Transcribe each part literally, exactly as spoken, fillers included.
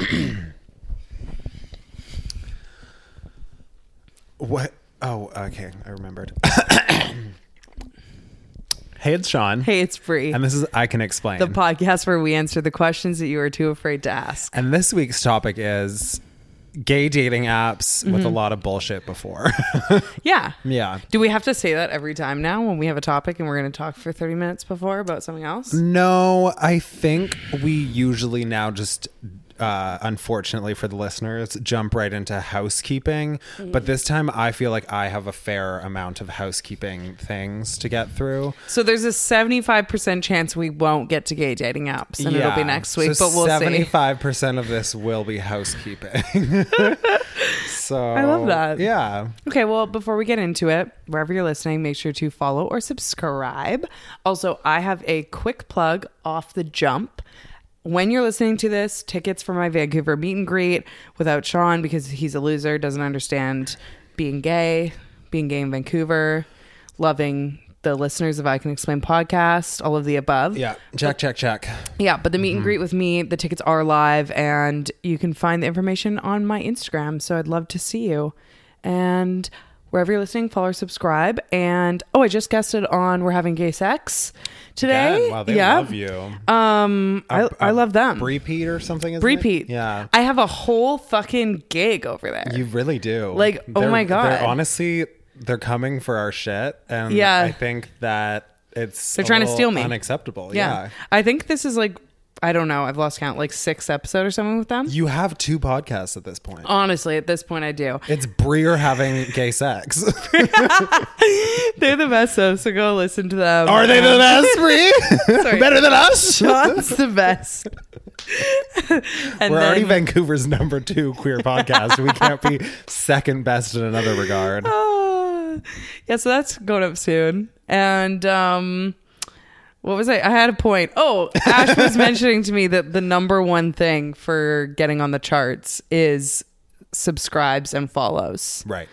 What? Oh, okay. I remembered. Hey, it's Sean. Hey, it's Bree. And this is I Can Explain. The podcast where we answer the questions that you are too afraid to ask. And this week's topic is gay dating apps mm-hmm. with a lot of bullshit before. Yeah. Yeah. Do we have to say that every time now when we have a topic and we're going to talk for thirty minutes before about something else? No, I think we usually now just... Uh, unfortunately for the listeners, jump right into housekeeping. Mm-hmm. But this time I feel like I have a fair amount of housekeeping things to get through. So there's a seventy-five percent chance we won't get to gay dating apps and yeah. it'll be next week, so but we'll seventy-five percent see. Of this will be housekeeping. So I love that. Yeah. Okay, well, before we get into it, wherever you're listening, make sure to follow or subscribe. Also, I have a quick plug off the jump. When you're listening to this, tickets for my Vancouver meet and greet without Sean because he's a loser, doesn't understand being gay, being gay in Vancouver, loving the listeners of I Can Explain podcast, all of the above. Yeah, check, check, check. Yeah, but the meet mm-hmm. and greet with me, the tickets are live and you can find the information on my Instagram. So I'd love to see you. And wherever you're listening, follow or subscribe. And oh, I just guested on We're Having Gay Sex today. Yeah, wow, they yeah. love you. Um, a, I, a I love them. Repeat or something? Isn't Repeat. It? Yeah. I have a whole fucking gig over there. You really do. Like, oh they're, my God. They're honestly, they're coming for our shit. And yeah. I think that it's they're trying to steal me. Unacceptable. Yeah. yeah. I think this is like, I don't know. I've lost count, like six episode or something with them. You have two podcasts at this point. Honestly, at this point, I do. It's Bree or Having Gay Sex. They're the best, though, so go listen to them. Are they the best, Bree? Better than us? Sean's the best. And We're then, already Vancouver's number two queer podcast. We can't be second best in another regard. Uh, yeah, so that's going up soon. And, um... what was I? I had a point. Oh, Ash was mentioning to me that the number one thing for getting on the charts is subscribes and follows. Right.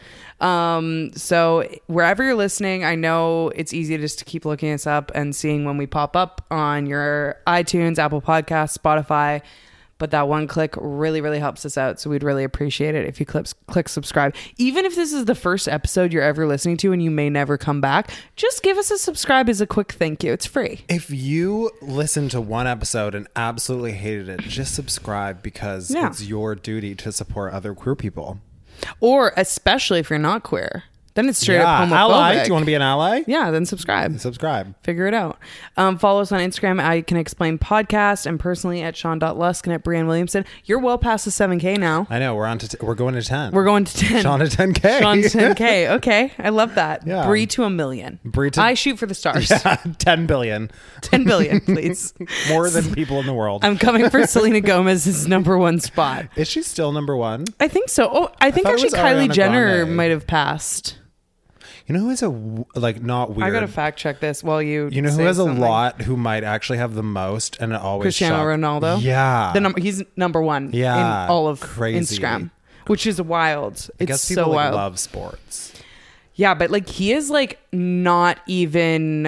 Um, so wherever you're listening, I know it's easy just to keep looking us up and seeing when we pop up on your iTunes, Apple Podcasts, Spotify. But that one click really, really helps us out. So we'd really appreciate it if you click, click subscribe. Even if this is the first episode you're ever listening to and you may never come back, just give us a subscribe as a quick thank you. It's free. If you listened to one episode and absolutely hated it, just subscribe because yeah. it's your duty to support other queer people. Or especially if you're not queer. Then it's straight yeah, up homophobic. Ally? Do you want to be an ally? Yeah, then subscribe. Subscribe. Figure it out. Um, follow us on Instagram at I Can Explain Podcast and personally at Sean dot Lusk and at Brianne Williamson. You're well past the seven K now. I know. We're on to t- we're going to ten. We're going to ten. Sean to ten K. Sean to ten K. Okay. I love that. Yeah. Bree to a million. Bree to... I shoot for the stars. Yeah, ten billion. ten billion, please. More than people in the world. I'm coming for Selena Gomez's number one spot. Is she still number one? I think so. Oh, I think I actually Kylie Ariana Jenner Grande. might have passed. You know who has a, like, not weird. I gotta fact check this while you You know who say has something. a lot, who might actually have the most, and it always Cristiano shock- Ronaldo? Yeah. The number He's number one Yeah. in all of Crazy. Instagram, which is wild. I It's guess people so like, wild. love sports. Yeah, but like he is like not even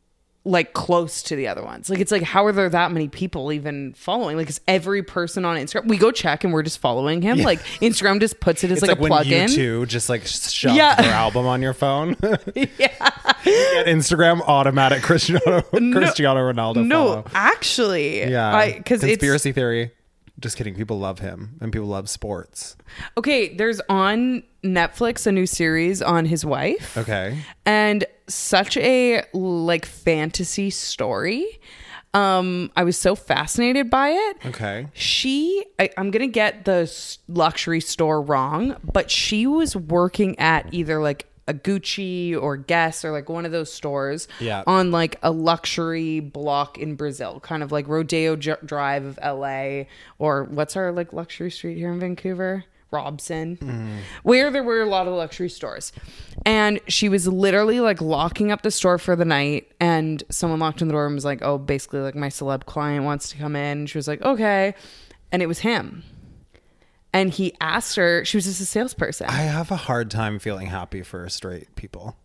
like close to the other ones. Like it's like, how are there that many people even following? Like, is every person on Instagram? We go check and we're just following him. Yeah. Like Instagram just puts it as It's like, like, a plug when in. you two just like shove Yeah. their album on your phone. Yeah. Get Instagram automatic Cristiano No. Cristiano Ronaldo No, follow. actually, Yeah. because it's Conspiracy theory. Just kidding. People love him and people love sports. okay. There's on Netflix a new series on his wife. Okay. And such a like fantasy story. Um, I was so fascinated by it. Okay. She, I, I'm gonna get the s- luxury store wrong, but she was working at either like a Gucci or Guess or like one of those stores Yeah. on like a luxury block in Brazil, kind of like Rodeo J- Drive of L A, or what's our like luxury street here in Vancouver? Robson, mm. where there were a lot of luxury stores. And she was literally like locking up the store for the night, and someone locked on the door and was like, oh, basically like my celeb client wants to come in. And she was like, okay. And it was him. And he asked her, she was just a salesperson. I have a hard time feeling happy for straight people.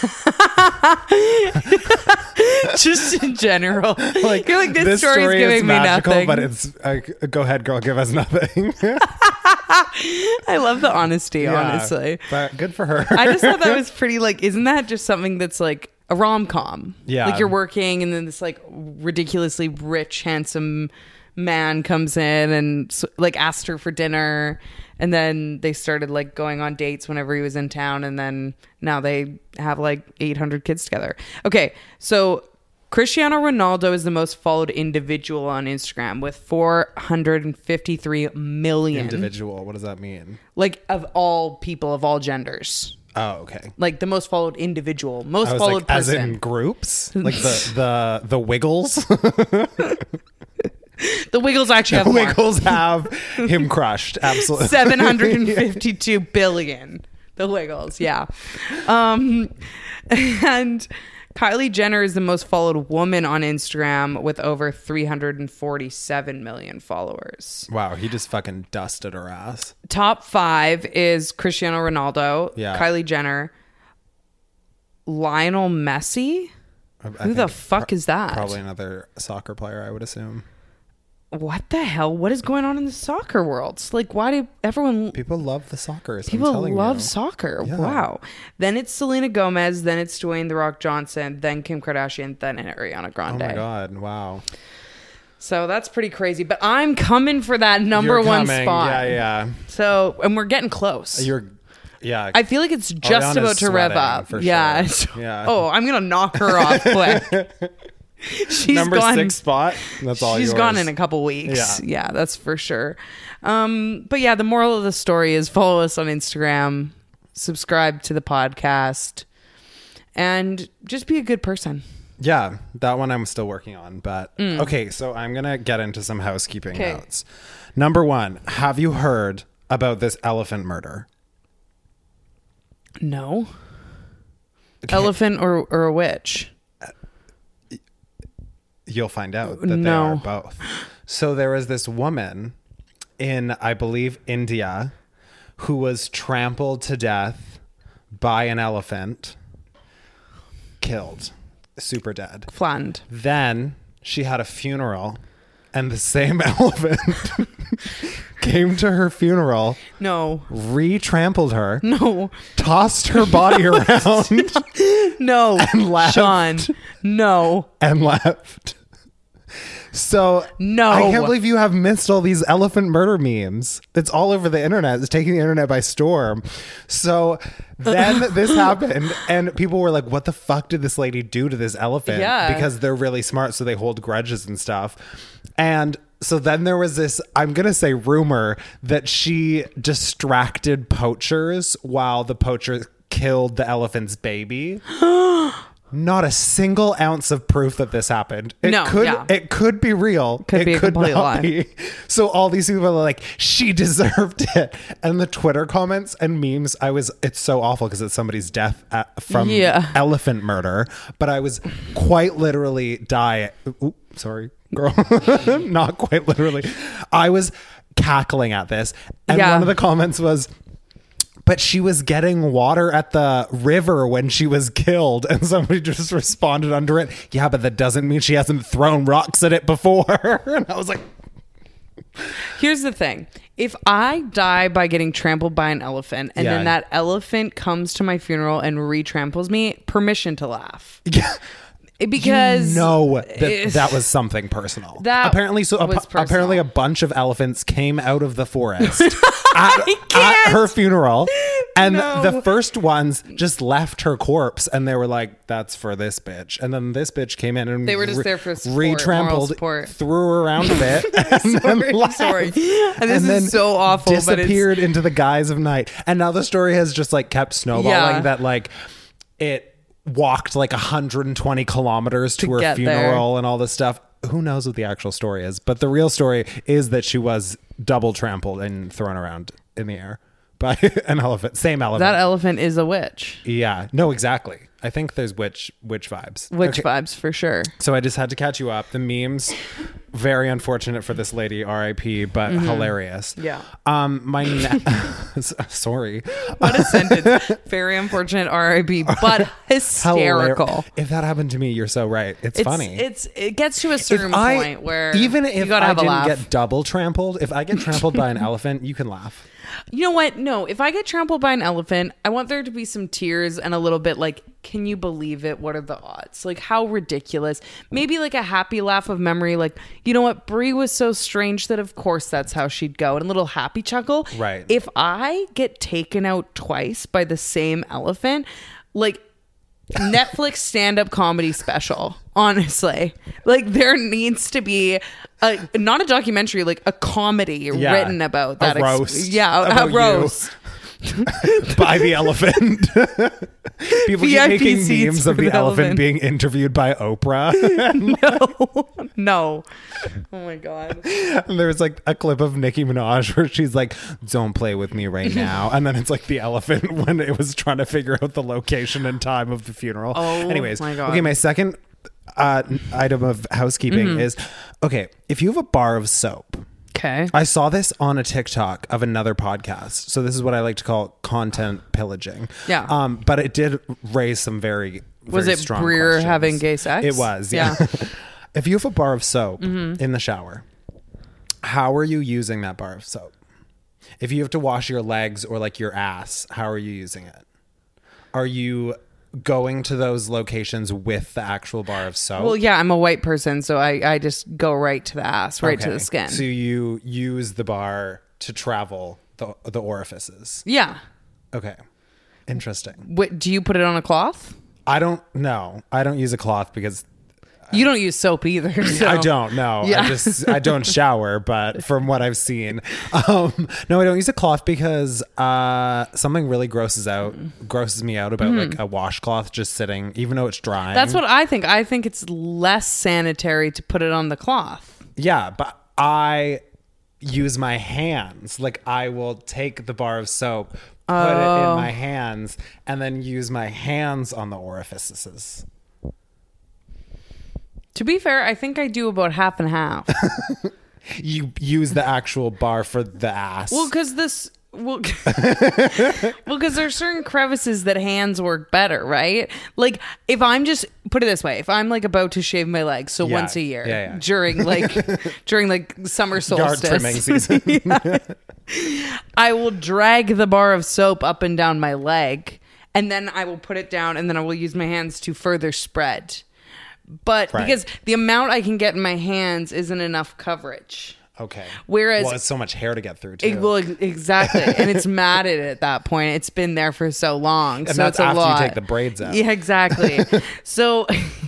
Just in general. Like, You're like, this, this story story is giving is me magical, nothing. but it's uh, go ahead, girl, give us nothing. I love the honesty, Yeah, honestly. but good for her. I just thought that was pretty, like, isn't that just something that's like a rom-com? Yeah. Like you're working and then this like ridiculously rich, handsome man comes in and like asked her for dinner, and then they started like going on dates whenever he was in town, and then now they have like eight hundred kids together. Okay, so Cristiano Ronaldo is the most followed individual on Instagram with four hundred fifty-three million. Individual, what does that mean? Like of all people of all genders. Oh, okay. Like the most followed individual, most I was followed like, as person. in groups, like the the the Wiggles. The Wiggles actually have The more. Wiggles have him crushed. Absolutely, seven hundred fifty-two billion. The Wiggles, yeah. Um, and Kylie Jenner is the most followed woman on Instagram with over three hundred forty-seven million followers. Wow, he just fucking dusted her ass. Top five is Cristiano Ronaldo, Yeah. Kylie Jenner, Lionel Messi. I- I Who the think fuck pro- is that? Probably another soccer player, I would assume. What the hell? What is going on in the soccer world? Like, why do everyone... People love the soccer. People love soccer. Yeah. Wow. Then it's Selena Gomez. Then it's Dwayne The Rock Johnson. Then Kim Kardashian. Then Ariana Oh Grande. my god! Wow. So that's pretty crazy. But I'm coming for that number You're one coming. spot. Yeah, yeah. So, and we're getting close. You're. Yeah. I feel like it's just Ariana's about to rev sweating, up. for Yeah. sure. Yeah. Oh, I'm gonna knock her off quick. She's Number gone, six spot. That's all She's yours. gone in a couple weeks. Yeah. Yeah, that's for sure. Um, but yeah, the moral of the story is follow us on Instagram, subscribe to the podcast, and just be a good person. Yeah, that one I'm still working on. But Mm. okay, so I'm gonna get into some housekeeping 'Kay. notes. Number one, have you heard about this elephant murder? No. Okay. Elephant or, or a witch? You'll find out that they No. are both. So there was this woman in, I believe, India, who was trampled to death by an elephant, killed, super dead. Flattened. Then she had a funeral, and the same elephant came to her funeral, No. re-trampled her, No. tossed her body around, No. and left. Sean. No. and left. So No. I can't believe you have missed all these elephant murder memes. It's all over the internet. It's taking the internet by storm. So then this happened, and people were like, what the fuck did this lady do to this elephant? Yeah. Because they're really smart, so they hold grudges and stuff. And so then there was this, I'm going to say rumor, that she distracted poachers while the poacher killed the elephant's baby. Not a single ounce of proof that this happened. It No, could yeah. it could be real. Could it be a could complete not lie. be. So all these people are like, she deserved it. And the Twitter comments and memes, I was it's so awful because it's somebody's death at, from Yeah. elephant murder. But I was quite literally dying. Ooh, sorry, girl. Not quite literally. I was cackling at this. And Yeah. one of the comments was, but she was getting water at the river when she was killed, and somebody just responded under it, yeah, but that doesn't mean she hasn't thrown rocks at it before. And I was like, Here's the thing. If I die by getting trampled by an elephant and Yeah. then that elephant comes to my funeral and re-tramples me, permission to laugh. yeah. Because you know that it's- that was something personal. That apparently, so was ap- apparently a personal. bunch of elephants came out of the forest at, I at can't. her funeral, and No. the first ones just left her corpse, and they were like, "That's for this bitch." And then this bitch came in and They were just there for support, moral re-trampled, support. threw her around a bit, and Sorry, then I'm left. sorry. And this then is so awful, but it's- disappeared into the guise of night. And now the story has just like kept snowballing. Yeah. That like it walked like one hundred twenty kilometers to, To her get funeral and all this stuff. Who knows what the actual story is? But the real story is that she was double trampled and thrown around in the air by an elephant. Same elephant. that elephant is a witch. yeah. No, exactly. I think there's witch witch vibes. Witch Okay. vibes for sure. So I just had to catch you up. The memes very unfortunate for this lady, R I P, but Mm-hmm. hilarious. Yeah. Um, my ne- sorry. What a sentence. Very unfortunate R I P, but hysterical. Hilar- If that happened to me, you're so right. It's, It's funny. It's it gets to a certain If I- point where even you if gotta I have a didn't laugh. get double trampled, if I get trampled by an elephant, you can laugh. You know what? No, if I get trampled by an elephant, I want there to be some tears and a little bit like, can you believe it? What are the odds? Like, how ridiculous. Maybe like a happy laugh of memory. Like, you know what? Brie was so strange that of course that's how she'd go. And a little happy chuckle. Right. If I get taken out twice by the same elephant, like Netflix stand-up comedy special, honestly. Like, there needs to be a not a documentary, like a comedy Yeah. written about that. A ex- roast yeah, a, about a you. roast. By the elephant. People V I P keep making seats memes for of the, the elephant, elephant. being interviewed by Oprah. No, no. Oh my god. And there's like a clip of Nicki Minaj where she's like, don't play with me right now. And then it's like the elephant when it was trying to figure out the location and time of the funeral. Oh, Anyways, my God. okay, my second uh, item of housekeeping Mm-hmm. is, okay, if you have a bar of soap, Okay. I saw this on a TikTok of another podcast. So this is what I like to call content pillaging. Yeah. Um, but it did raise some very, Was very it strong Breer questions. having gay sex? It was, yeah. Yeah. Mm-hmm. If you have a bar of soap in the shower, how are you using that bar of soap? If you have to wash your legs or like your ass, how are you using it? Are you going to those locations with the actual bar of soap? Well, yeah, I'm a white person, so I, I just go right to the ass, right to Okay. the skin. So you use the bar to travel the the orifices. Yeah. Okay. Interesting. What, do you put it on a cloth? I don't know. I don't use a cloth because You don't use soap either. So. I don't know. Yeah. I just I don't shower, but from what I've seen, um, no, I don't use a cloth because uh, something really grosses out grosses me out about like a washcloth just sitting, even though it's drying. Mm-hmm. That's what I think. I think it's less sanitary to put it on the cloth. Yeah, but I use my hands. Like I will take the bar of soap, put it Oh. in my hands, and then use my hands on the orifices. To be fair, I think I do about half and half. You use the actual bar for the ass. Well, because this, well, well, because there's certain crevices that hands work better, right? Like if I'm just put it this way, if I'm like about to shave my legs, so Yeah. once a year Yeah, yeah. during like during like summer Yard solstice, trimming season. I will drag the bar of soap up and down my leg, and then I will put it down, and then I will use my hands to further spread. But Right. because the amount I can get in my hands isn't enough coverage. Okay. Whereas- well, it's so much hair to get through too. It, well, ex- exactly, and it's matted at that point. It's been there for so long, And so that's it's a after you lot. take the braids out. Yeah, exactly. so,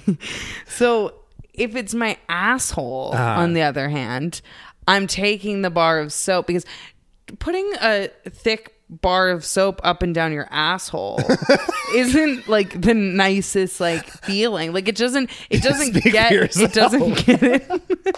so if it's my asshole, Uh-huh. on the other hand, I'm taking the bar of soap because putting a thick bar of soap up and down your asshole isn't like the nicest like feeling. Like it doesn't. It doesn't Speak for get. It yourself. doesn't get it.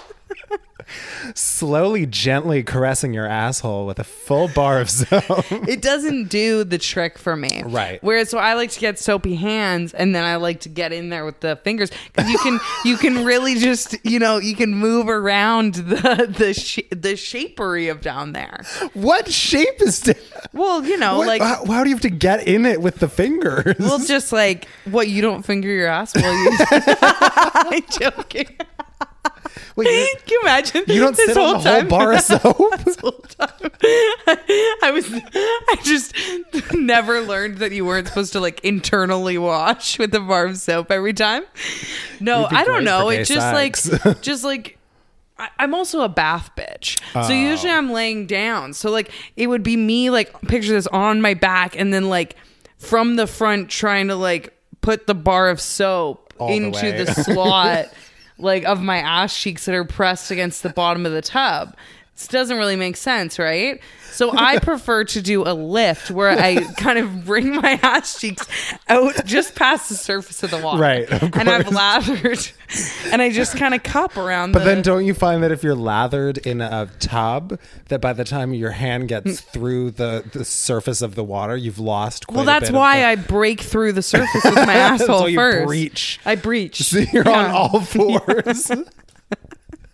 Slowly, gently caressing your asshole with a full bar of soap. It doesn't do the trick for me. Right. Whereas so I like to get soapy hands and then I like to get in there with the fingers because you can you can really just, you know, you can move around the the sh- the shapery of down there. What shape is that? Well, you know, What- like how, how do you have to get in it with the fingers? well, just like what you don't finger your ass while you. I'm joking. Wait, you, Can you imagine? you don't this sit on the whole time? bar of soap? This whole time. I was I just never learned that you weren't supposed to like internally wash with a bar of soap every time. No, You'd be I don't great know. for It gay just like sex. just like I, I'm also a bath bitch. So Oh. usually I'm laying down. So like it would be me like picture this on my back and then like from the front trying to like put the bar of soap All the into way. the slot like of my ass cheeks that are pressed against the bottom of the tub. This doesn't really make sense, right? So I prefer to do a lift where I kind of bring my ass cheeks out just past the surface of the water. Right, of And I've course. lathered and I just kind of cup around But the... then don't you find that if you're lathered in a tub, that by the time your hand gets through the, the surface of the water, you've lost quite well, a that's bit of why the- I break through the surface with my asshole So you first. breach. I breach. So you're Yeah. on all fours.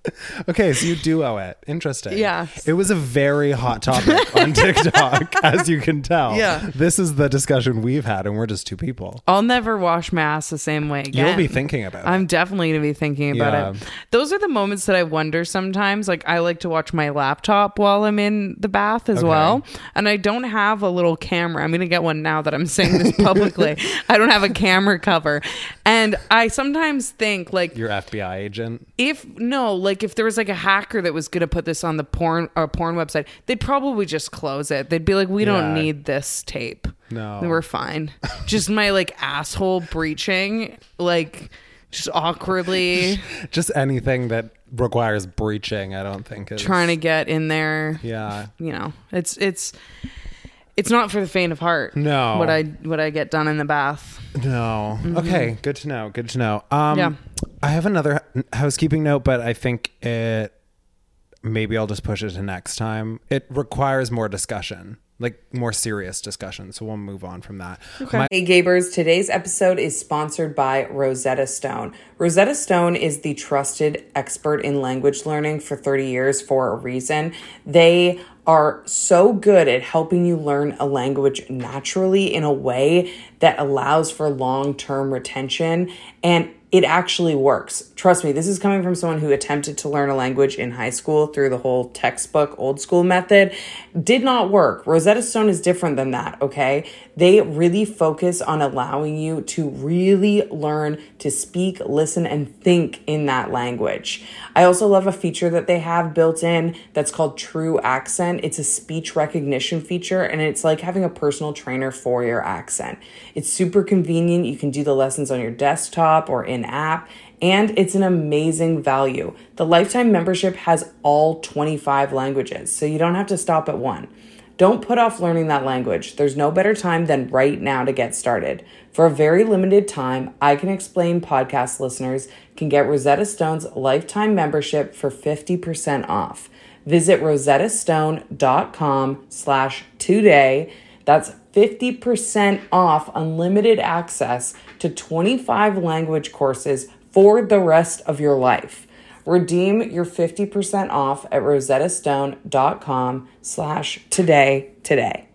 Okay, so you do owe it. Interesting. Yeah. It was a very hot topic on TikTok, as you can tell. Yeah. This is the discussion we've had, and we're just two people. I'll never wash my ass the same way again. You'll be thinking about it. I'm definitely going to be thinking about Yeah. it. Those are the moments that I wonder sometimes. Like, I like to watch my laptop while I'm in the bath as Okay. well. And I don't have a little camera. I'm going to get one now that I'm saying this publicly. I don't have a camera cover. And I sometimes think, like, Your F B I agent. if no, like if there was like a hacker that was going to put this on the porn or porn website, they'd probably just close it. They'd be like, we don't Yeah. need this tape. No. We're fine. Just my like asshole breaching, like just awkwardly Just anything that requires breaching, I don't think is... trying to get in there. Yeah. You know, it's it's it's not for the faint of heart. No. What I what I get done in the bath. No. Okay, good to know. Good to know. Um, Yeah. I have another h- housekeeping note, but I think it... Maybe I'll just push it to next time. It requires more discussion, like more serious discussion. So we'll move on from that. Okay. My- Hey Gabers, today's episode is sponsored by Rosetta Stone. Rosetta Stone is the trusted expert in language learning for thirty years for a reason. They are so good at helping you learn a language naturally in a way that allows for long-term retention, and it actually works. Trust me, this is coming from someone who attempted to learn a language in high school through the whole textbook old school method. Did not work. Rosetta Stone is different than that, okay? They really focus on allowing you to really learn to speak, listen, and think in that language. I also love a feature that they have built in that's called True Accent. It's a speech recognition feature, and it's like having a personal trainer for your accent. It's super convenient. You can do the lessons on your desktop or in app, and it's an amazing value. The lifetime membership has all twenty-five languages, so you don't have to stop at one. Don't put off learning that language. There's no better time than right now to get started. For a very limited time, I Can Explain podcast listeners can get Rosetta Stone's lifetime membership for fifty percent off. Visit rosettastone.com slash today. That's fifty percent off unlimited access to twenty-five language courses for the rest of your life. Redeem your fifty percent off at rosettastone.com slash today today.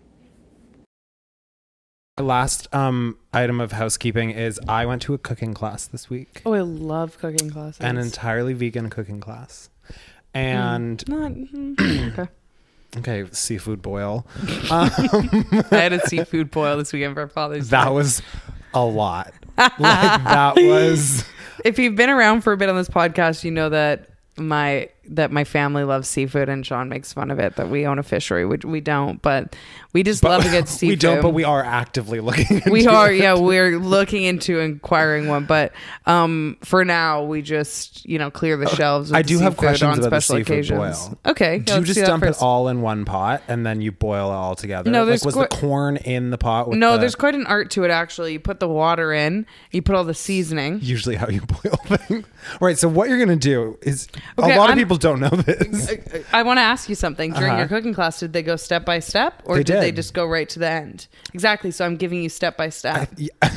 Last um, item of housekeeping is I went to a cooking class this week. Oh, I love cooking classes. An entirely vegan cooking class. And... Not, mm, okay. Okay, seafood boil. I had a seafood boil this weekend for Father's Day. That was a lot. Like, that was... If you've been around for a bit on this podcast, you know that my that my family loves seafood, and Sean makes fun of it that we own a fishery, which we don't, but we just But love a good seafood. We don't, but we are actively looking into we are, it. yeah, we're looking into acquiring one, but um, for now we just you know clear the shelves. With I the do have seafood questions on about the special seafood occasions. boil. Okay, Do you let's just that dump it first. all in one pot and then you boil it all together? No, like, there's was qu- the corn in the pot? With No, the, there's quite an art to it actually. You put the water in, you put all the seasoning. usually how you boil things. Right. So what you're gonna do is Okay, a lot I'm- of people don't know this. I, I want to ask you something. During Uh-huh. your cooking class, did they go step by step, or They did. they did. just go right to the end? Exactly. So I'm giving you step by step.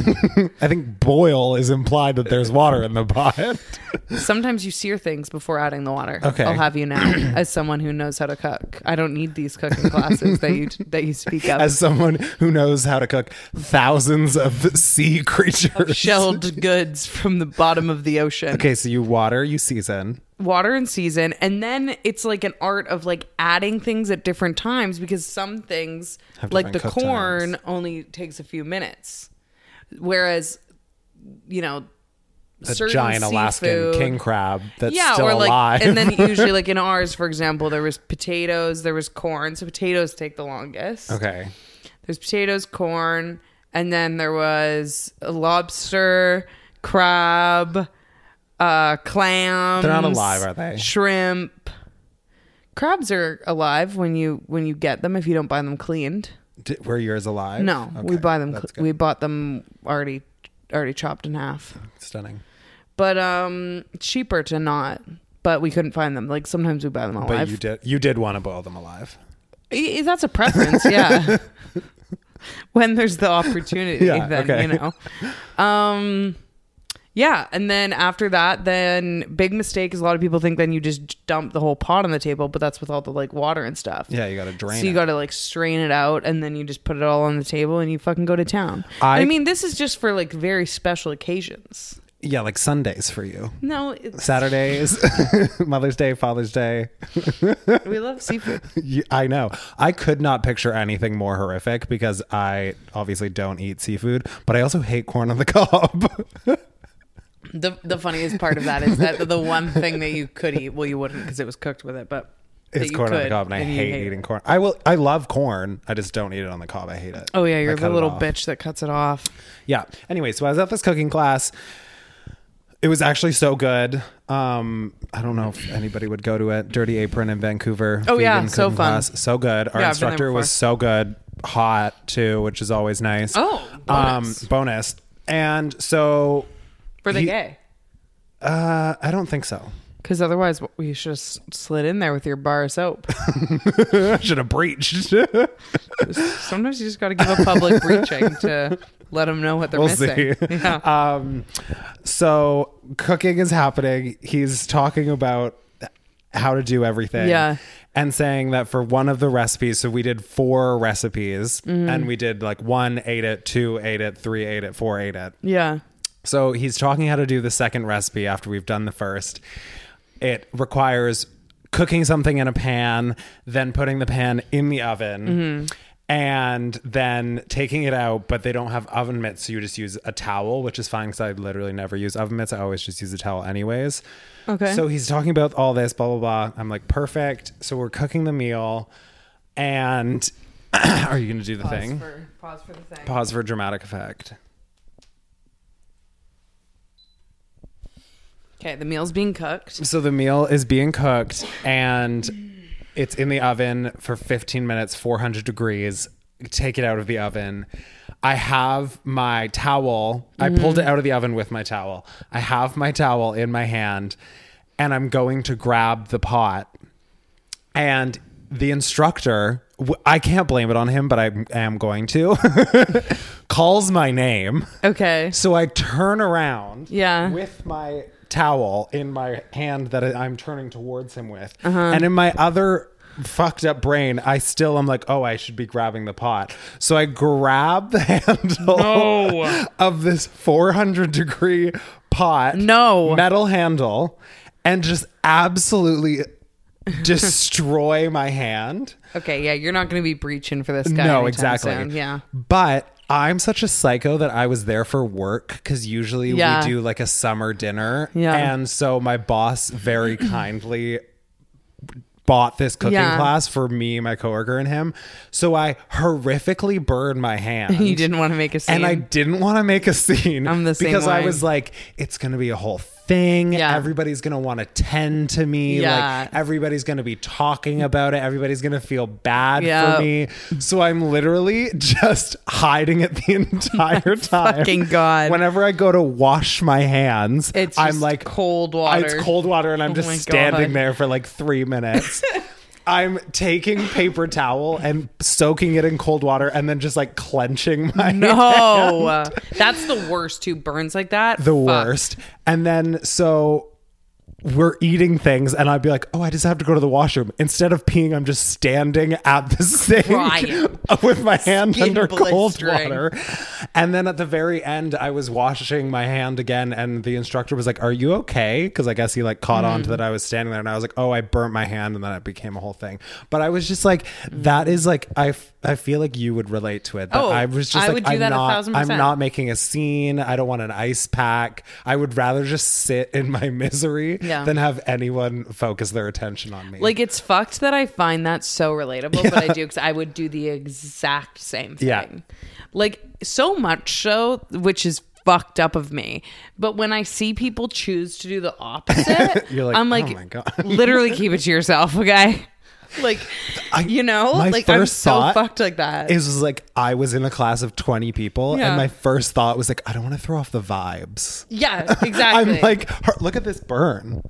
I think boil is implied that there's water in the pot. Sometimes you sear things before adding the water. Okay. I'll have you know, as someone who knows how to cook. I don't need these cooking classes that you that you speak of. As someone who knows how to cook thousands of sea creatures. Shelled goods from the bottom of the ocean. Okay, so you water, you season. Water and season, and then it's like an art of like adding things at different times, because some things Have like the different cook corn times. only takes a few minutes, whereas you know A certain giant Alaskan seafood- king crab that's yeah, still or like, alive. and then usually like in ours, for example, there was potatoes, there was corn. So potatoes take the longest. Okay. There's potatoes, corn, and then there was a lobster, crab, uh, clams. They're not alive, are they? Shrimp. Crabs are alive when you when you get them if you don't buy them cleaned. Did, were yours alive? No, Okay, we buy them. that's Cl- good. we bought them already already chopped in half. Stunning. But um, it's cheaper to not. But we couldn't find them. Like sometimes we buy them alive. But you did you did want to boil them alive. I- That's a preference, yeah. When there's the opportunity, Yeah, then okay. you know. Um, Yeah, and then after that, then big mistake is a lot of people think then you just dump the whole pot on the table, but that's with all the like water and stuff. Yeah, you got to drain So you it. got to like strain it out, and then you just put it all on the table, and you fucking go to town. I- I mean, this is just for like very special occasions. Yeah, like Sundays for you. No, it's, Saturdays, Mother's Day, Father's Day. we love seafood. Yeah, I know. I could not picture anything more horrific because I obviously don't eat seafood, but I also hate corn on the cob. The the funniest part of that is that the one thing that you could eat, well, you wouldn't because it was cooked with it, but that It's you corn on the could, cob, and I you hate hate eating it. corn. I will. I love corn. I just don't eat it on the cob. I hate it. Oh yeah, I you're cut the it little off. bitch that cuts it off. Yeah. Anyway, so I was at this cooking class. It was actually so good. Um, I don't know if anybody would go to it. Dirty Apron in Vancouver. Oh, yeah, vegan so cooking fun. class. So good. Our Yeah, I've been there instructor was before. so good. Hot too, which is always nice. Oh, bonus. Um, bonus. And so, Were they he- gay? uh, I don't think so. Because otherwise, you should have slid in there with your bar of soap. I should have breached. Sometimes you just got to give a public breaching to let them know what they're We'll missing. see. Yeah. Um, so cooking is happening. He's talking about how to do everything. Yeah. And saying that for one of the recipes, so we did four recipes Mm-hmm. and we did like one ate it, two ate it, three ate it, four ate it. Yeah. So he's talking how to do the second recipe after we've done the first. It requires cooking something in a pan, then putting the pan in the oven, Mm-hmm. and then taking it out, but they don't have oven mitts, so you just use a towel, which is fine because I literally never use oven mitts. I always just use a towel anyways. Okay. So he's talking about all this, blah, blah, blah. I'm like, perfect. So we're cooking the meal, and are you going to do the pause thing? For, pause for the thing. Pause for dramatic effect. Okay, the meal's being cooked. So the meal is being cooked and it's in the oven for fifteen minutes, four hundred degrees. Take it out of the oven. I have my towel. I pulled it out of the oven with my towel. I have my towel in my hand and I'm going to grab the pot. And the instructor, w- I can't blame it on him, but I am going to, calls my name. Okay. So I turn around Yeah. with my towel in my hand that I'm turning towards him with. And in my other fucked up brain, I still am like, oh, I should be grabbing the pot. So I grab the handle No. of this four hundred degree pot, No. metal handle, and just absolutely destroy my hand. Okay, yeah, you're not going to be breaching for this guy. No, anytime exactly. soon. Yeah. But I'm such a psycho that I was there for work because usually Yeah. we do like a summer dinner. Yeah. And so my boss very kindly bought this cooking Yeah. class for me, my coworker, and him. So I horrifically burned my hand. You didn't want to make a scene. And I didn't want to make a scene. I'm the same because I way. was like, it's going to be a whole thing. Yeah. Everybody's going to want to tend to me. Yeah. Like everybody's going to be talking about it. Everybody's going to feel bad Yeah. for me. So I'm literally just hiding it the entire time. Fucking God. Whenever I go to wash my hands, It's I'm just like cold water. It's cold water and I'm Oh just my standing God. there for like three minutes. I'm taking paper towel and soaking it in cold water and then just like clenching my hand. No, that's the worst too. Burns like that. The Fuck. worst. And then so we're eating things and I'd be like, oh, I just have to go to the washroom. Instead of peeing, I'm just standing at the sink Crying. with my hand Skin under cold blistering. water. And then at the very end, I was washing my hand again and the instructor was like, are you okay? Because I guess he like caught on to that I was standing there and I was like, oh, I burnt my hand, and then it became a whole thing. But I was just like, that is like, I, f- I feel like you would relate to it. That Oh, I was just I like, would do I'm that a not, thousand I'm percent. not making a scene. I don't want an ice pack. I would rather just sit in my misery Yeah. than have anyone focus their attention on me. Like, it's fucked that I find that so relatable, but I do because I would do the exact same thing. Yeah. Like, so much so, which is fucked up of me. But when I see people choose to do the opposite, You're like, I'm like, oh my God. literally keep it to yourself, okay? Like, I- you know, my like I'm first so thought fucked like that. it was like I was in a class of twenty people, Yeah. and my first thought was like, I don't want to throw off the vibes. yeah, exactly. I'm like, "Her- look at this burn.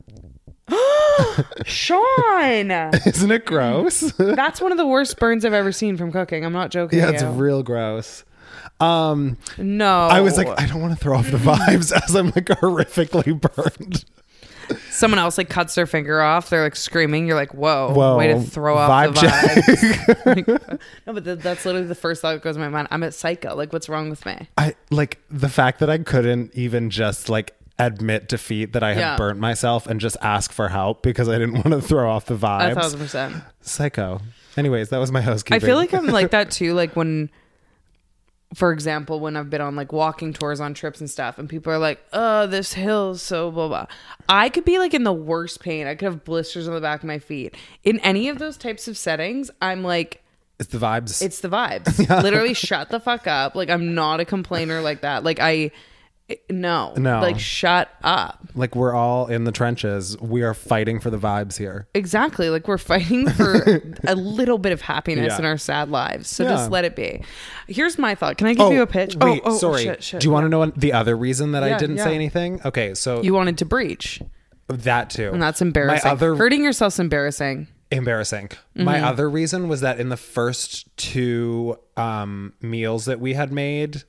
Sean, Isn't it gross? that's one of the worst burns I've ever seen from cooking. I'm not joking. Yeah, to it's you. real gross. Um, No. I was like, I don't want to throw off the vibes as I'm like horrifically burned. Someone else like cuts their finger off. They're like screaming. You're like, whoa, Whoa, way to throw off vibe the vibes. Like, no, but th- that's literally the first thought that goes in my mind. I'm a psycho. Like, what's wrong with me? I like the fact that I couldn't even just like admit defeat that I had Yeah. burnt myself and just ask for help because I didn't want to throw off the vibes. A thousand percent. Psycho. Anyways, that was my housekeeping. I feel like I'm like that too. Like when, for example, when I've been on like walking tours on trips and stuff, and people are like, "Oh, this hill's so blah blah." I could be like in the worst pain. I could have blisters on the back of my feet. In any of those types of settings, I'm like, it's the vibes. it's the vibes. Literally, shut the fuck up. Like I'm not a complainer like that. Like I. No, No. like shut up. Like we're all in the trenches. We are fighting for the vibes here. Exactly. Like we're fighting for a little bit of happiness Yeah. in our sad lives. So Yeah. just let it be. Here's my thought. Can I give you a pitch? Wait, oh, oh, sorry. shit, shit, Do you want yeah. to know the other reason that Yeah, I didn't yeah. say anything? Okay, so You wanted to breach, that too. and that's embarrassing. My other Hurting yourself's embarrassing. embarrassing. Mm-hmm. My other reason was that in the first two um, meals that we had made,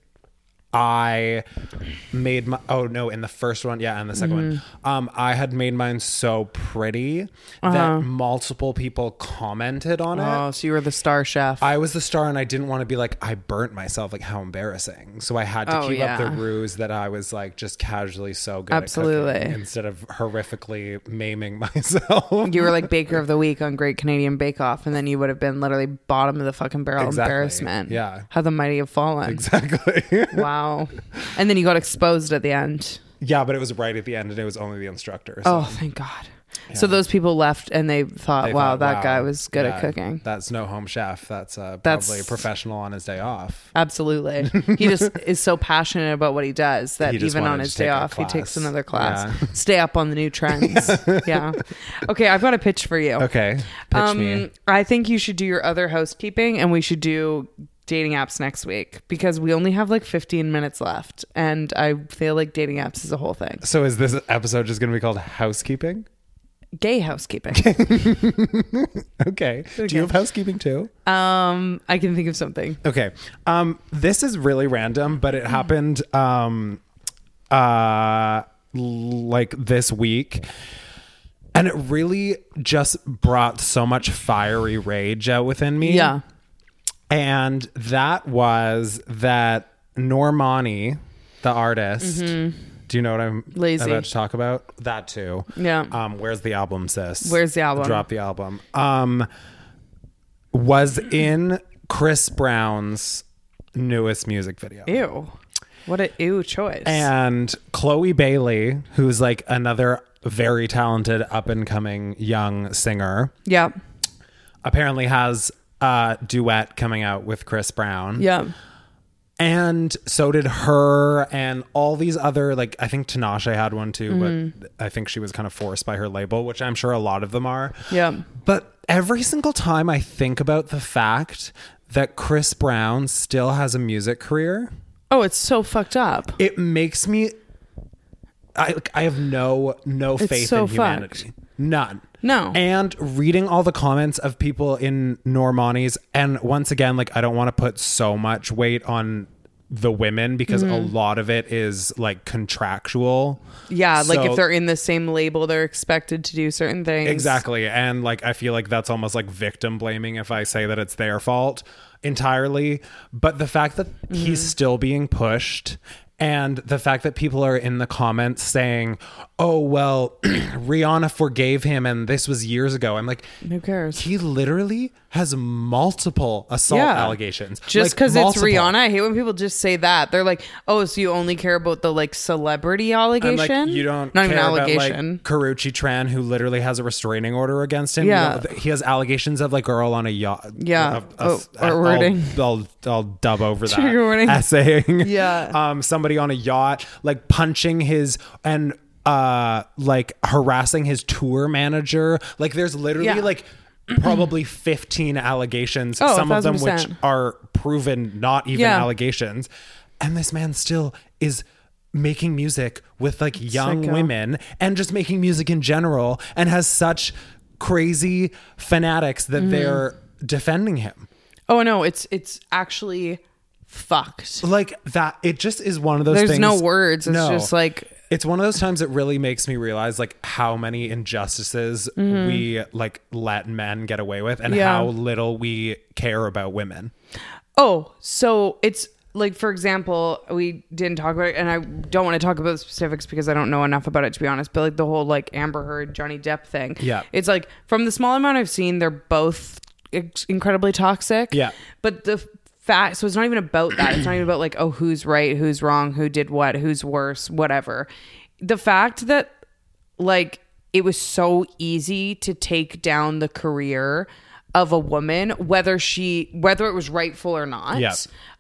I made my oh no in the first one yeah and the second Mm-hmm. one um I had made mine so pretty Uh-huh. that multiple people commented on it. Oh, so you were the star chef. I was the star and I didn't want to be like I burnt myself, like how embarrassing. So I had to Oh, keep yeah. up the ruse that I was like just casually so good Absolutely. at cooking instead of horrifically maiming myself. You were like Baker of the Week on Great Canadian Bake Off, and then you would have been literally bottom of the fucking barrel Exactly. embarrassment. Yeah. How the mighty have fallen. Exactly. Wow. And then you got exposed at the end. Yeah, but it was right at the end and it was only the instructor. So Oh, thank God. So those people left and they thought, they wow, thought, that wow, guy was good yeah, at cooking. That's no home chef. That's uh, That's- probably a professional on his day off. Absolutely. He just is so passionate about what he does that He just even on wanted his to take day a off, he class. takes another class. Yeah. Stay up on the new trends. Yeah. Okay, I've got a pitch for you. Okay, pitch um, me. I think you should do your other housekeeping and we should do dating apps next week because we only have like fifteen minutes left and I feel like dating apps is a whole thing. So is this episode just going to be called housekeeping? Gay housekeeping. Okay. Do you have housekeeping too? um, I can think of something. Okay. Um, this is really random, but it happened um, uh, like this week. And it really just brought so much fiery rage out within me. Yeah. And that was that Normani, the artist, do you know what I'm Lazy. about to talk about? That too. Yeah. Um, where's the album, sis? Where's the album? Drop the album. Um, was in Chris Brown's newest music video. Ew. What a ew choice. And Chloe Bailey, who's like another very talented up and coming young singer, yeah. apparently has a duet coming out with Chris Brown. Yeah. And so did her and all these other, like, I think Tinashe had one too, Mm-hmm. but I think she was kind of forced by her label, which I'm sure a lot of them are. Yeah. But every single time I think about the fact that Chris Brown still has a music career, Oh, it's so fucked up. it makes me, I, like, I have no, no It's faith so in humanity. None. No. And reading all the comments of people in Normani's, and once again, like, I don't want to put so much weight on the women because a lot of it is like contractual. Yeah, like So- if they're in the same label, they're expected to do certain things. Exactly. And like, I feel like that's almost like victim blaming if I say that it's their fault entirely. But the fact that he's still being pushed, and the fact that people are in the comments saying, oh, well, Rihanna forgave him and this was years ago. I'm like, Who cares? he literally has multiple assault Yeah. allegations. Just Like, because it's multiple. Rihanna, I hate when people just say that. They're like, "Oh, so you only care about the like celebrity I'm allegation? like, you don't not care even about, allegation." like, Karuchi Tran, who literally has a restraining order against him. Yeah. You know, he has allegations of like girl on a yacht. Yeah. A- a- Oh, a- or wording. I'll, I'll, I'll dub over that. Trigger warning. Essaying. Yeah. Um, somebody on a yacht, like punching his and uh, like harassing his tour manager. Like, there's literally Yeah. like probably fifteen allegations. Oh, some of them one thousand which percent. are proven not even Yeah. allegations. And this man still is making music with like young Sicko. women and just making music in general, and has such crazy fanatics Mm-hmm. that they're defending him. Oh no, it's it's actually fucked. Like that, it just is one of those There's things. no words. It's No. just like, It's one of those times that really makes me realize like how many injustices Mm-hmm. we like let men get away with and Yeah. how little we care about women. oh, so it's like, for example, we didn't talk about it, and I don't want to talk about the specifics because I don't know enough about it, to be honest, but like the whole like Amber Heard, Johnny Depp thing. Yeah. It's like, from the small amount I've seen, they're both ex- incredibly toxic. Yeah. But the fact, so it's not even about that. It's not even about like, oh, who's right, who's wrong, who did what, who's worse, whatever. The fact that like it was so easy to take down the career of a woman, whether she whether it was rightful or not. Yeah.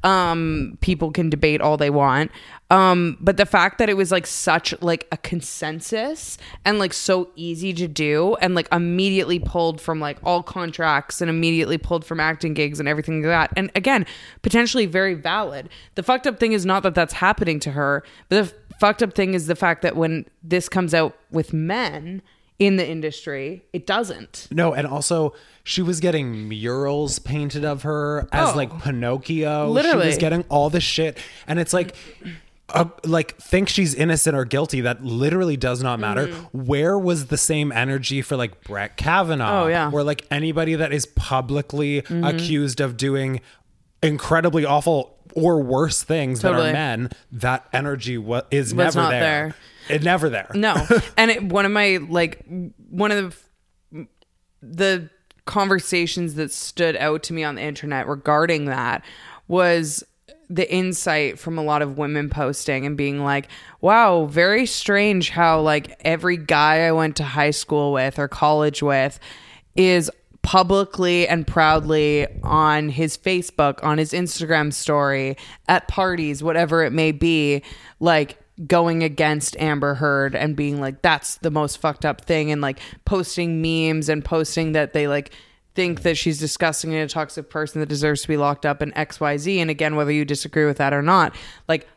Um, people can debate all they want. Um, but the fact that it was like such like a consensus and like so easy to do and like immediately pulled from like all contracts and immediately pulled from acting gigs and everything like that. And again, potentially very valid. The fucked up thing is not that that's happening to her, but the f- fucked up thing is the fact that when this comes out with men in the industry, it doesn't. No, and also she was getting murals painted of her as Oh. like Pinocchio. Literally. She was getting all this shit. And it's like, uh, like think she's innocent or guilty. That literally does not matter. Mm-hmm. Where was the same energy for like Brett Kavanaugh? Oh, yeah. Or like anybody that is publicly Mm-hmm. accused of doing incredibly awful or worse things that Totally. are men? That energy wa- is Was never not there. there. It never there. No. And it, one of my like one of the the conversations that stood out to me on the internet regarding that was the insight from a lot of women posting and being like, wow, very strange how like every guy I went to high school with or college with is publicly and proudly on his Facebook, on his Instagram story, at parties, whatever it may be, like going against Amber Heard and being like, that's the most fucked up thing, and like posting memes and posting that they like think that she's disgusting and a toxic person that deserves to be locked up in X Y Z. And again, whether you disagree with that or not, like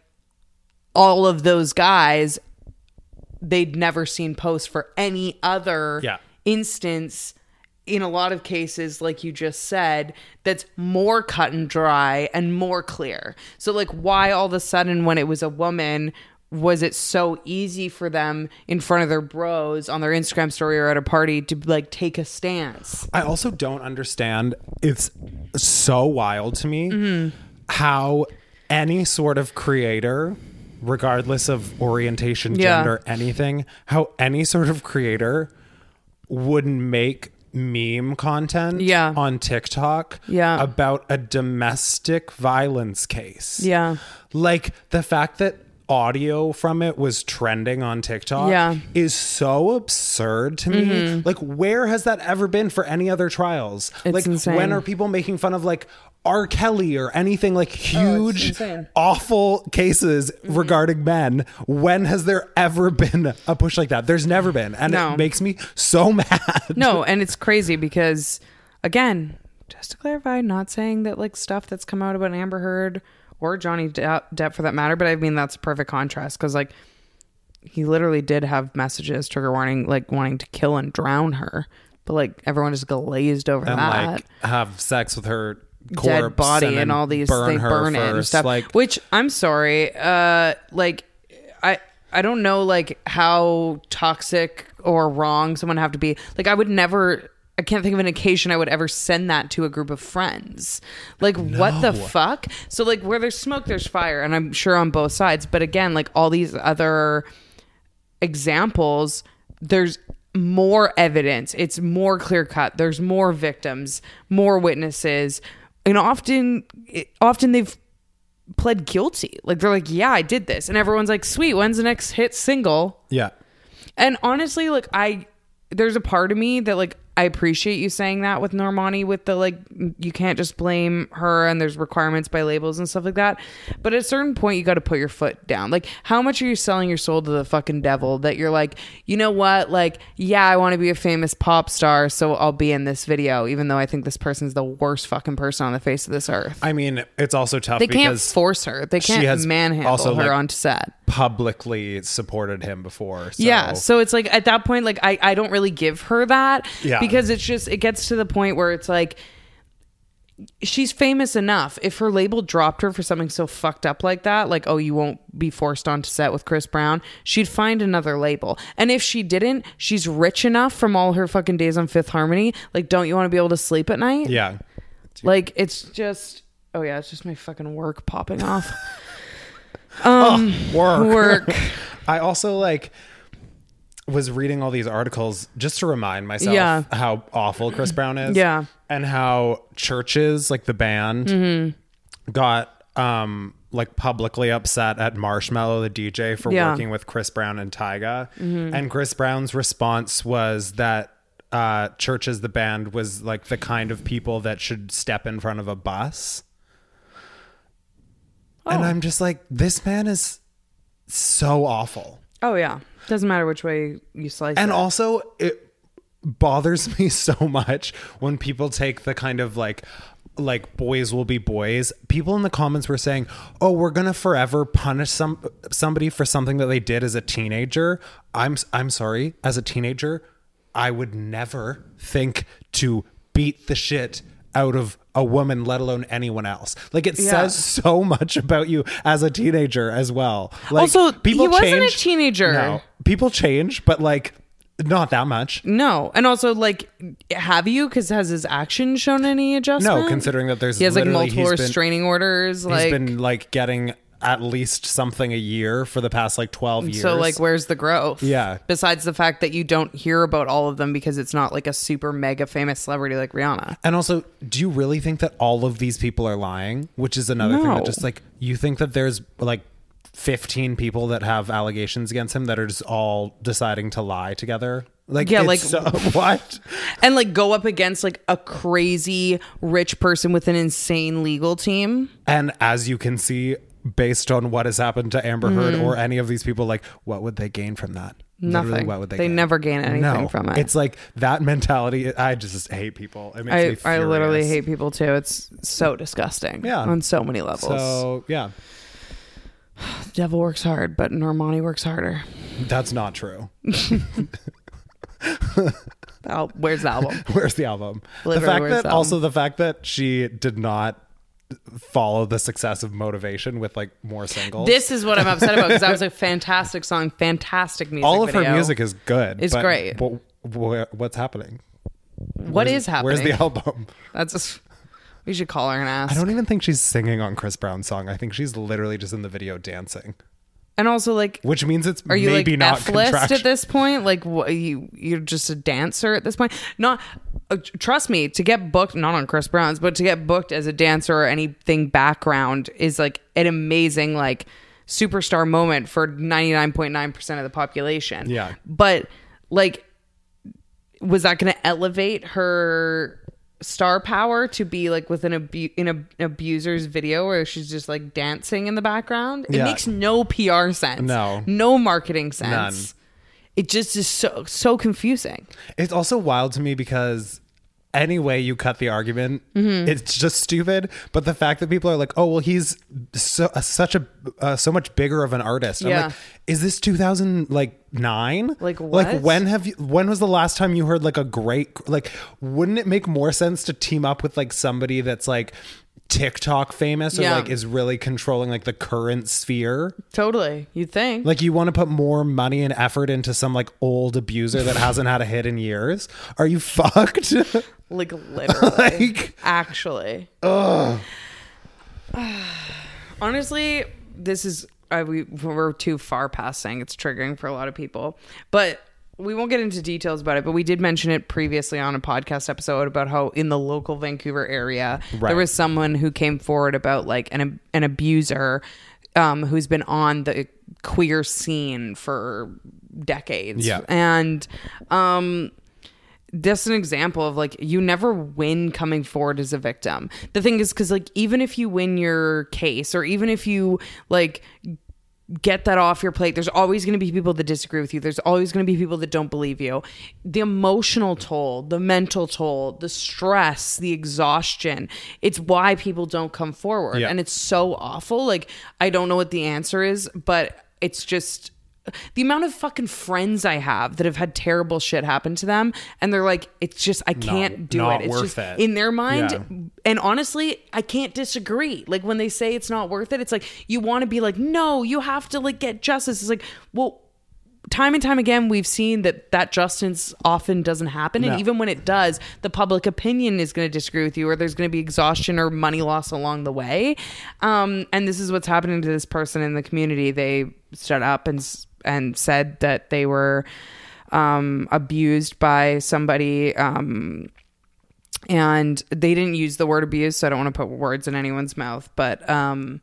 all of those guys, they'd never seen posts for any other Yeah. instance, in a lot of cases, like you just said, that's more cut and dry and more clear. So like, why all of a sudden when it was a woman was it so easy for them in front of their bros on their Instagram story or at a party to like take a stance? I also don't understand. It's so wild to me Mm-hmm. how any sort of creator, regardless of orientation, Yeah. gender, anything, how any sort of creator would make meme content Yeah. on TikTok Yeah. about a domestic violence case. Yeah. Like the fact that audio from it was trending on TikTok Yeah. is so absurd to me. Mm-hmm. Like, where has that ever been for any other trials? It's like, insane. when are people making fun of like R. Kelly or anything like huge, insane. awful cases Mm-hmm. regarding men? When has there ever been a push like that? There's never been. And No. it makes me so mad. No, and it's crazy because, again, just to clarify, not saying that like stuff that's come out about Amber Heard or Johnny Depp, Depp for that matter, but I mean that's a perfect contrast because like he literally did have messages, trigger warning, like wanting to kill and drown her, but like everyone is glazed over And that. like have sex with her corpse Dead body and, then all these burn they her burn it and first. stuff. Like, Which I'm sorry, uh, like I I don't know like how toxic or wrong someone have to be. Like I would never. I can't think of an occasion I would ever send that to a group of friends. Like, what the fuck? So, like, where there's smoke, there's fire. And I'm sure on both sides. But again, like, all these other examples, there's more evidence. It's more clear cut. There's more victims, more witnesses. And often, it, often they've pled guilty. Like, they're like, yeah, I did this. And everyone's like, sweet, when's the next hit single? yeah. And honestly, like, I, there's a part of me that, like, I appreciate you saying that with Normani, with the like, you can't just blame her and there's requirements by labels and stuff like that. But at a certain point, you got to put your foot down. Like, how much are you selling your soul to the fucking devil that you're like, you know what? Like, yeah, I want to be a famous pop star, so I'll be in this video, even though I think this person's the worst fucking person on the face of this earth. I mean, it's also tough They can't because force her. They she can't has manhandle also, her like, onto set. publicly supported him before. So. Yeah, so it's like at that point, like I, I don't really give her that Yeah. because it's just it gets to the point where it's like she's famous enough. If her label dropped her for something so fucked up like that, like, oh, you won't be forced onto set with Chris Brown, she'd find another label. And if she didn't, she's rich enough from all her fucking days on Fifth Harmony. Like, don't you want to be able to sleep at night? Yeah. Like, it's just, oh yeah, it's just my fucking work popping off. um, oh, work. Work. I also like was reading all these articles just to remind myself Yeah. how awful Chris Brown is. Yeah. And how Churches, like the band, mm-hmm. got um like publicly upset at Marshmello, the D J, for Yeah. working with Chris Brown and Tyga. Mm-hmm. And Chris Brown's response was that uh Churches, the band, was like the kind of people that should step in front of a bus. Oh. And I'm just like, this man is so awful. Oh yeah. Doesn't matter which way you slice and it. And also it bothers me so much when people take the kind of like like boys will be boys. People in the comments were saying, oh, we're gonna forever punish some somebody for something that they did as a teenager. I'm I'm sorry, as a teenager, I would never think to beat the shit out of a woman, let alone anyone else. Like, it yeah. says so much about you as a teenager as well. Like, also, people he wasn't change. a teenager. No, people change, but like not that much. No, and also like, have you? Because has his action shown any adjustment? No, considering that there's he has like multiple been, restraining orders. Like, he's been like getting at least something a year for the past like twelve years. So like, where's the growth? Yeah. Besides the fact that you don't hear about all of them because it's not like a super mega famous celebrity like Rihanna. And also, do you really think that all of these people are lying? Which is another no. thing that just like, you think that there's like fifteen people that have allegations against him that are just all deciding to lie together? Like, yeah, it's like so, what? And like go up against like a crazy rich person with an insane legal team. And as you can see, based on what has happened to Amber Heard mm. or any of these people, like, what would they gain from that? Nothing. Literally, what would they, they gain? Never gain anything no, from it. It's like that mentality. I just hate people. It makes I, me furious. I literally hate people too. It's so disgusting. Yeah. On so many levels. So yeah. The devil works hard, but Normani works harder. That's not true. Oh, where's the album? Where's the album? Literally, the fact that the also the fact that she did not follow the success of Motivation with like more singles. This is what I'm upset about, because that was a fantastic song, fantastic music. All of video. her music is good. It's but, great. But wh- what's happening? What where's, is happening? Where's the album? That's just, we should call her and ask. I don't even think she's singing on Chris Brown's song. I think she's literally just in the video dancing. And also, like, which means it's are you maybe like not F-list contract- at this point? Like, what, you you're just a dancer at this point? Not uh, trust me, to get booked, not on Chris Brown's, but to get booked as a dancer or anything background is like an amazing like superstar moment for ninety-nine point nine percent of the population. Yeah, but like, was that going to elevate her star power to be like with an abu- in a, an abuser's video where she's just like dancing in the background? It yeah. makes no P R sense. No. No marketing sense. None. It just is so so confusing. It's also wild to me because any way you cut the argument, mm-hmm. it's just stupid. But the fact that people are like, oh, well, he's so uh, such a uh, so much bigger of an artist. Yeah. I'm like, is this two thousand nine? Like what? Like when have you? When was the last time you heard like a great? Like, wouldn't it make more sense to team up with like somebody that's like TikTok famous or yeah. like is really controlling like the current sphere? Totally. You'd think. Like, you want to put more money and effort into some like old abuser that hasn't had a hit in years? Are you fucked? Like literally. Like, actually. Ugh. Honestly, this is uh, we we're too far past saying it's triggering for a lot of people, but we won't get into details about it. But we did mention it previously on a podcast episode about how in the local Vancouver area right. there was someone who came forward about like an an abuser um, who's been on the queer scene for decades, yeah, and um. That's an example of like, you never win coming forward as a victim. The thing is, because like, even if you win your case or even if you like get that off your plate, there's always going to be people that disagree with you. There's always going to be people that don't believe you. The emotional toll, the mental toll, the stress, the exhaustion, it's why people don't come forward. Yeah. And it's so awful. Like, I don't know what the answer is, but it's just the amount of fucking friends I have that have had terrible shit happen to them, and they're like, it's just I can't Not- do not it. It's worth just it. in their mind. Yeah. And honestly, I can't disagree. Like when they say it's not worth it, it's like you want to be like, no, you have to like get justice. It's like, well, time and time again, we've seen that that justice often doesn't happen. And No. even when it does, the public opinion is going to disagree with you, or there's going to be exhaustion or money loss along the way. Um, and this is what's happening to this person in the community. They stood up and s- and said that they were um, abused by somebody. Um, and they didn't use the word abuse, so I don't want to put words in anyone's mouth. But um,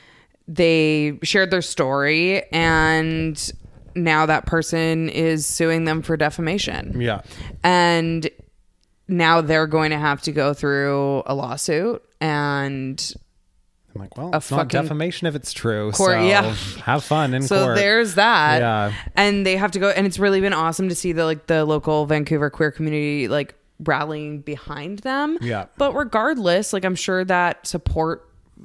they shared their story, and now that person is suing them for defamation. Yeah. And now they're going to have to go through a lawsuit, and I'm like, well, A it's not fucking defamation if it's true. court- so yeah. have fun in so court. there's that. Yeah. And they have to go, and it's really been awesome to see the like the local Vancouver queer community like rallying behind them. Yeah. But regardless, like I'm sure that support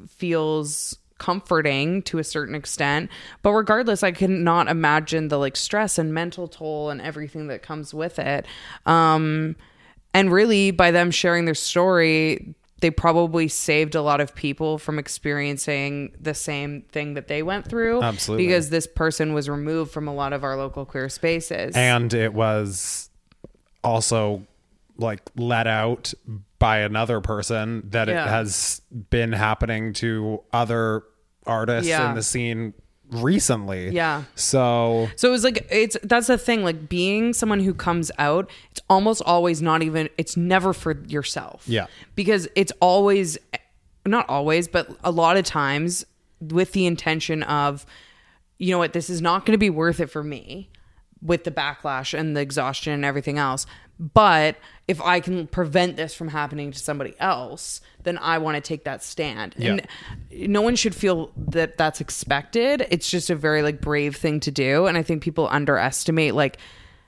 feels comforting to a certain extent, but regardless, I cannot imagine the like stress and mental toll and everything that comes with it. Um and really, by them sharing their story, they probably saved a lot of people from experiencing the same thing that they went through. Absolutely. Because this person was removed from a lot of our local queer spaces. And it was also like let out by another person that Yeah. it has been happening to other artists Yeah. in the scene recently. Yeah. So So it was like, it's, that's the thing, like being someone who comes out, it's almost always not even, it's never for yourself. Yeah. Because it's always, not always, but a lot of times with the intention of, you know what, this is not going to be worth it for me with the backlash and the exhaustion and everything else. But if I can prevent this from happening to somebody else, then I want to take that stand. Yeah. And no one should feel that that's expected. It's just a very like brave thing to do. And I think people underestimate like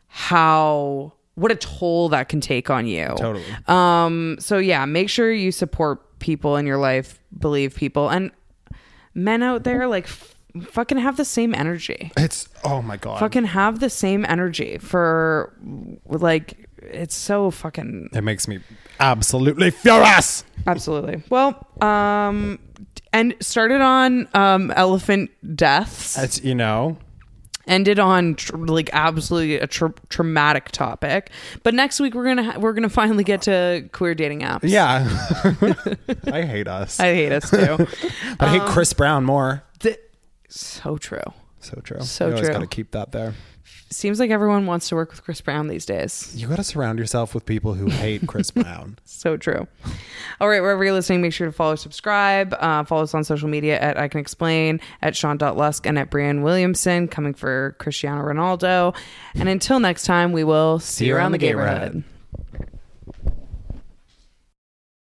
how, what a toll that can take on you. totally. Um, so yeah, make sure you support people in your life, believe people, and men out there, like f- fucking have the same energy. It's oh my god. Fucking have the same energy for like, it's so fucking It makes me absolutely furious. absolutely. Well, um, and started on um elephant deaths, It's, you know, ended on tr- like absolutely a tra- traumatic topic. But next week we're gonna ha- we're gonna finally get to queer dating apps. yeah. I hate us. I hate us too. but I hate Chris Brown more. Th- so true. So true. So you always true. got to keep that there. Seems like everyone wants to work with Chris Brown these days. You got to surround yourself with people who hate Chris Brown. So true. All right, wherever you're listening, make sure to follow, subscribe, uh, follow us on social media at I Can Explain, at Sean dot Lusk, and at Brian Williamson, coming for Cristiano Ronaldo. And until next time, we will see, you around the neighborhood.